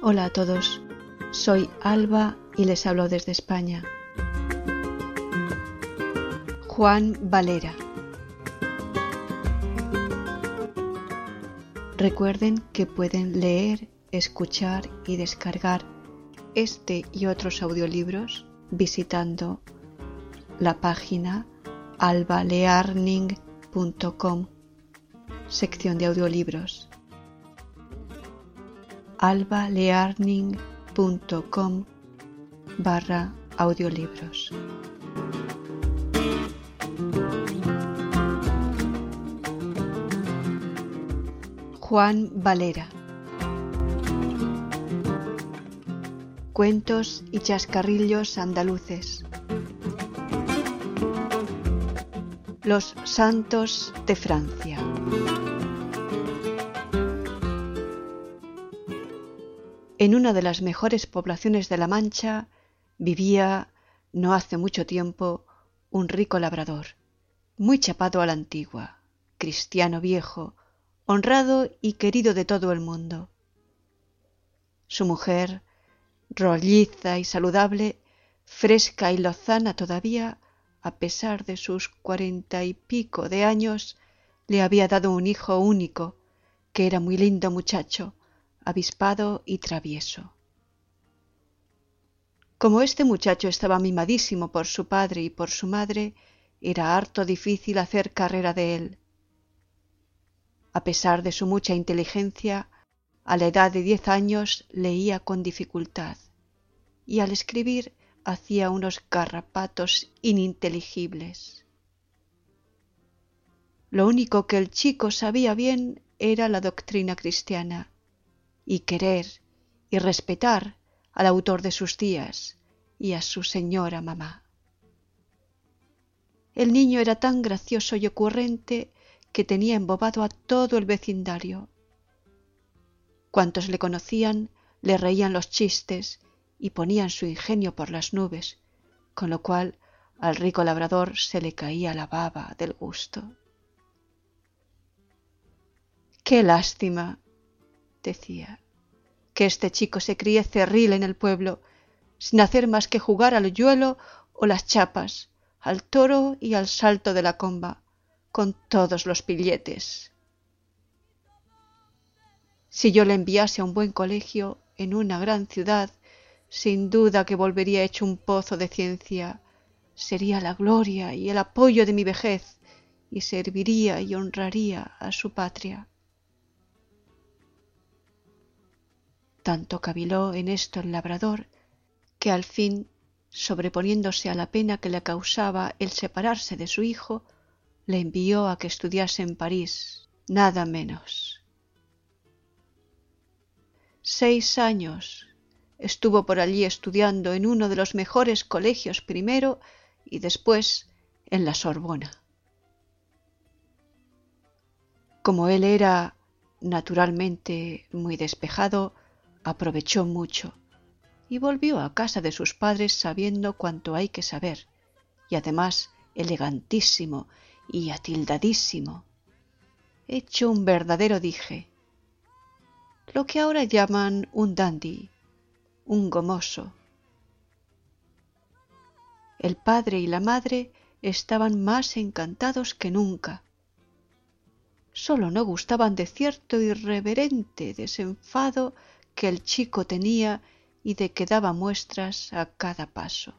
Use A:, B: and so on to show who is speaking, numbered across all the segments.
A: Hola a todos, soy Alba y les hablo desde España. Juan Valera. Recuerden que pueden leer, escuchar y descargar este y otros audiolibros visitando la página albalearning.com, sección de audiolibros. albalearning.com/audiolibros. Juan Valera. Cuentos y chascarrillos andaluces. Los santos de Francia. En una de las mejores poblaciones de La Mancha vivía, no hace mucho tiempo, un rico labrador, muy chapado a la antigua, cristiano viejo, honrado y querido de todo el mundo. Su mujer, rolliza y saludable, fresca y lozana todavía, a pesar de sus 40 y pico de años, le había dado un hijo único, que era muy lindo muchacho, avispado y travieso. Como este muchacho estaba mimadísimo por su padre y por su madre, era harto difícil hacer carrera de él. A pesar de su mucha inteligencia, a la edad de 10 años leía con dificultad, y al escribir hacía unos garrapatos ininteligibles. Lo único que el chico sabía bien era la doctrina cristiana, y querer y respetar al autor de sus días y a su señora mamá. El niño era tan gracioso y ocurrente que tenía embobado a todo el vecindario. Cuantos le conocían le reían los chistes y ponían su ingenio por las nubes, con lo cual al rico labrador se le caía la baba del gusto. ¡Qué lástima!, decía, que este chico se críe cerril en el pueblo, sin hacer más que jugar al hoyuelo o las chapas, al toro y al salto de la comba, con todos los pilletes. Si yo le enviase a un buen colegio en una gran ciudad, sin duda que volvería hecho un pozo de ciencia, sería la gloria y el apoyo de mi vejez, y serviría y honraría a su patria. Tanto caviló en esto el labrador, que al fin, sobreponiéndose a la pena que le causaba el separarse de su hijo, le envió a que estudiase en París, nada menos. 6 años estuvo por allí estudiando en uno de los mejores colegios primero y después en la Sorbona. Como él era naturalmente muy despejado, aprovechó mucho y volvió a casa de sus padres sabiendo cuanto hay que saber, y además elegantísimo y atildadísimo, hecho un verdadero dije, lo que ahora llaman un dandy, un gomoso. El padre y la madre estaban más encantados que nunca. Solo no gustaban de cierto irreverente desenfado que el chico tenía y de que daba muestras a cada paso.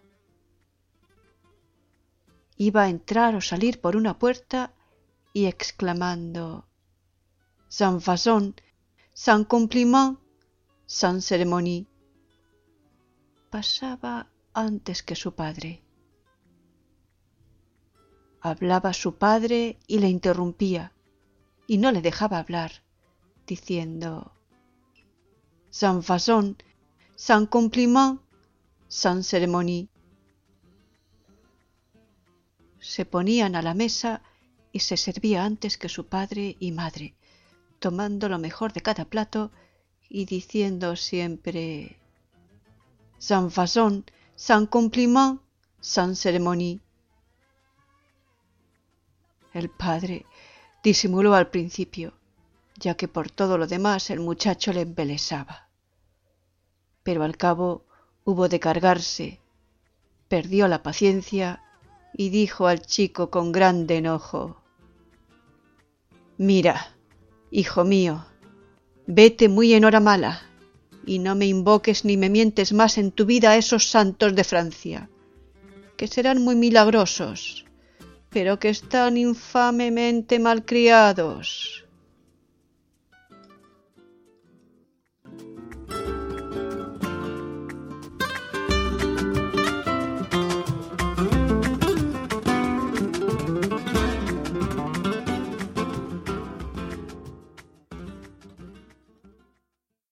A: Iba a entrar o salir por una puerta y exclamando «Sans façon, sans compliment, sans cérémonie», pasaba antes que su padre. Hablaba su padre y le interrumpía, y no le dejaba hablar, diciendo «Sans façon, sans compliment, sans cérémonie». Se ponían a la mesa y se servía antes que su padre y madre, tomando lo mejor de cada plato y diciendo siempre «Sans façon, sans compliment, sans cérémonie». El padre disimuló al principio, ya que por todo lo demás el muchacho le embelesaba. pero al cabo hubo de cargarse, perdió la paciencia y dijo al chico con grande enojo: «Mira, hijo mío, vete muy en hora mala, y no me invoques ni me mientes más en tu vida a esos santos de Francia, que serán muy milagrosos, pero que están infamemente malcriados.